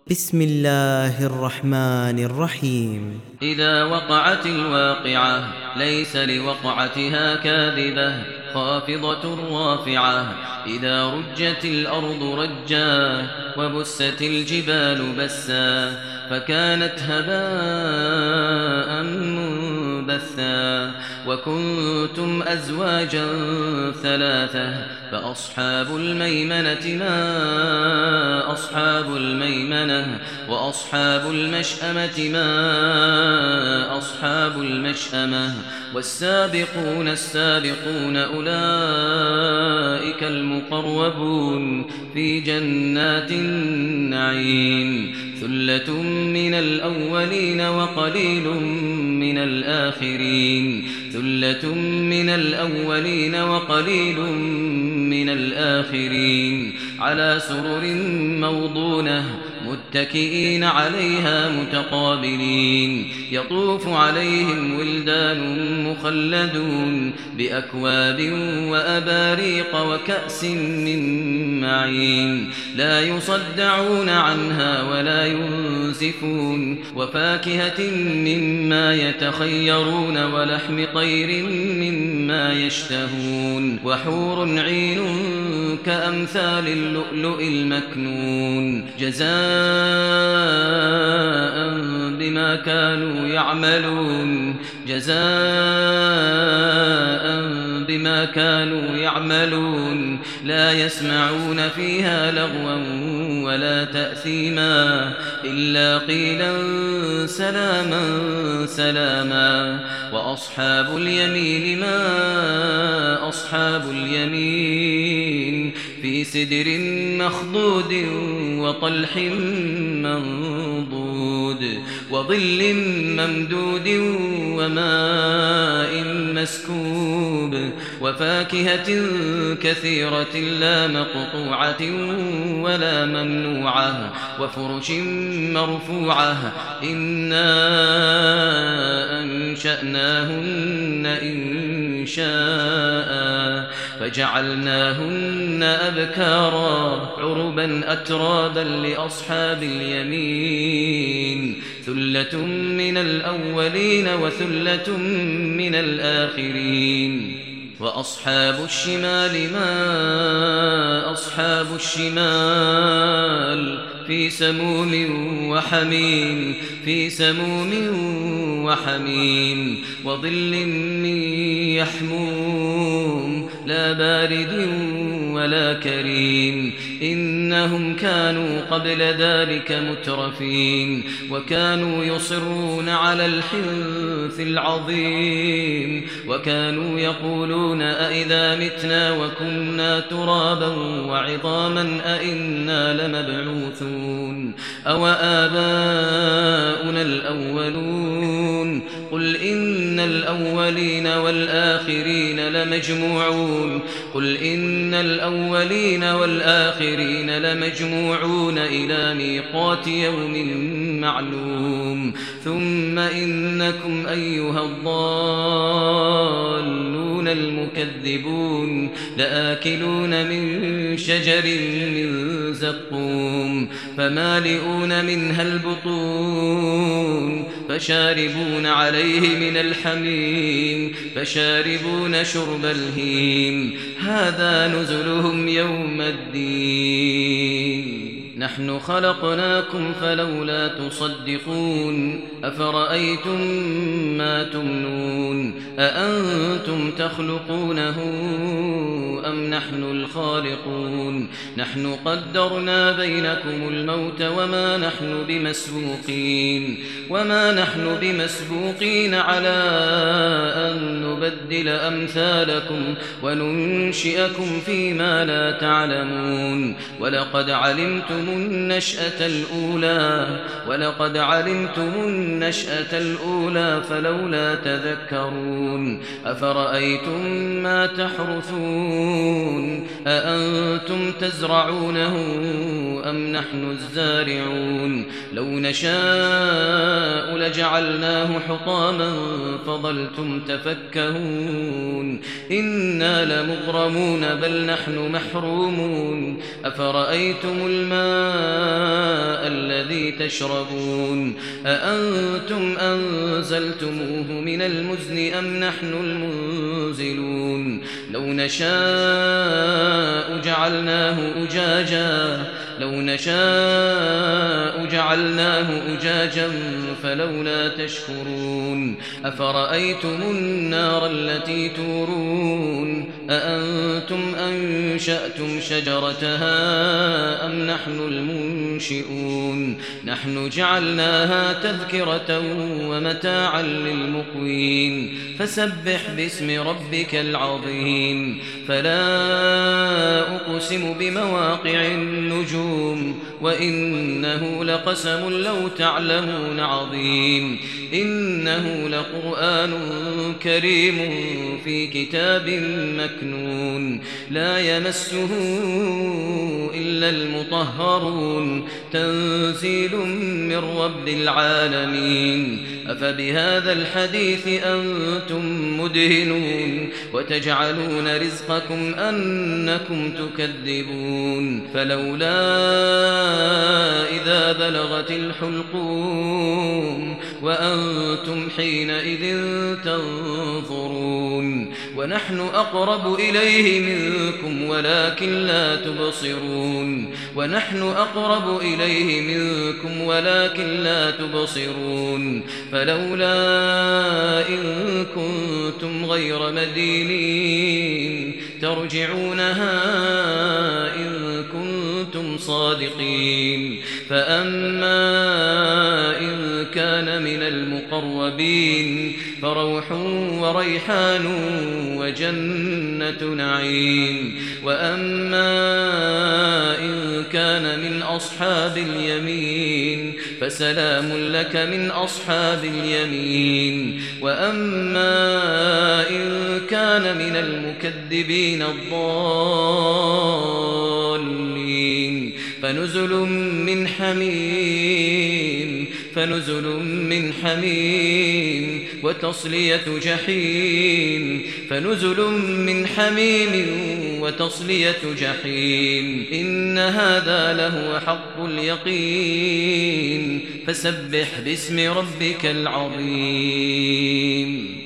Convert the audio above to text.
بسم الله الرحمن الرحيم. إذا وقعت الواقعة ليس لوقعتها كاذبة خافضة رافعة. إذا رجت الأرض رجا وبست الجبال بسا فكانت هباء منبثا. وكنتم أزواجا ثلاثة فأصحاب الميمنة ما أصحاب الميمنة وأصحاب المشأمة ما أصحاب المشأمة. والسابقون السابقون أولئك المقربون في جنات النعيم. ثلة من الأولين وقليل من الآخرين. ثلة من الأولين وقليل من الآخرين. على سرر موضونة متكئين عليها متقابلين. يطوف عليهم ولدان مخلدون بأكواب وأباريق وكأس من معين. لا يصدعون عنها ولا ينزفون. وفاكهة مما يتخيرون ولحم طير مما يشتهون. وحور عين كأمثال اللؤلؤ المكنون جزاء بما كانوا يعملون. جزاء بما كانوا يعملون. لا يسمعون فيها لغوا ولا تأثيما إلا قيلا سلاما سلاما. وأصحاب اليمين ما أصحاب اليمين. في سدر مخضود وطلح منضود وظل ممدود وماء مسكوب. وفاكهة كثيرة لا مقطوعة ولا ممنوعة. وفرش مرفوعة. إنا أنشأناهن إنشاء فجعلناهن أبكارا عربا أترابا لأصحاب اليمين. ثلة من الأولين وثلة من الآخرين. وأصحاب الشمال ما أصحاب الشمال. في سموم وحميم. في سموم وحميم. وظل من يحموم لا بارد ولا كريم. إنهم كانوا قبل ذلك مترفين. وكانوا يصرون على الحنث العظيم. وكانوا يقولون أئذا متنا وكنا ترابا وعظاما أئنا لمبعوثون أو آباؤنا الأولون. قل إن الأولين والآخرين لمجموعون. قل إن الأولين والآخرين لمجموعون إلى ميقات يوم معلوم. ثم إنكم أيها الضالون المكذبون لآكلون من شجر من زقوم فمالئون منها البطون فشاربون عليه من الحميم فشاربون شرب الهيم. هذا نزلهم يوم الدين. نحن خلقناكم فلولا تصدقون. أفرأيتم ما تمنون أأنتم تخلقونه أم نحن الخالقون. نحن قدرنا بينكم الموت وما نحن بمسبوقين على أن نبدل أمثالكم وننشئكم فيما لا تعلمون. ولقد علمتم النشأة الأولى فلولا تذكرون. أفرأيتم ما تحرثون أأنتم تزرعونه أم نحن الزارعون. لو نشاء لجعلناه حطاما فظلتم تفكهون. إنا لمغرمون بل نحن محرومون. أفرأيتم الماء الذي تشربون أأنتم أنزلتموه من المزن أم نحن المنزلون لو نشاء جعلناه أجاجا فلولا تشكرون أفرأيتم النار التي تورون أأنتم أنشأتم شجرتها أم نحن المنشئون نحن جعلناها تذكرة ومتاعا للمقوين فسبح باسم ربك العظيم فلا أقسم بمواقع النجوم وإنه لقسم لو تعلمون عظيم إنه لقرآن كريم في كتاب مكنون لا يمسه إلا المطهرون تنزيل من رب العالمين أفبهذا الحديث أنتم مدهنون وتجعلون رزقكم أنكم تكذبون فلولا إذا بلغت الحلقوم وأنتم حينئذ تنظرون ونحن أقرب إليه منكم ولكن لا تبصرون فلولا إن كنتم غير مدينين ترجعونها إن كنتم صادقين فأما إن كان من المقربين فروح وريحان وجنة نعيم وأما إن كان من أصحاب اليمين فسلام لك من أصحاب اليمين وأما إن كان من المكذبين الضالين فنزل من حميم وتصلية جحيم إن هذا لهو حق اليقين فسبح باسم ربك العظيم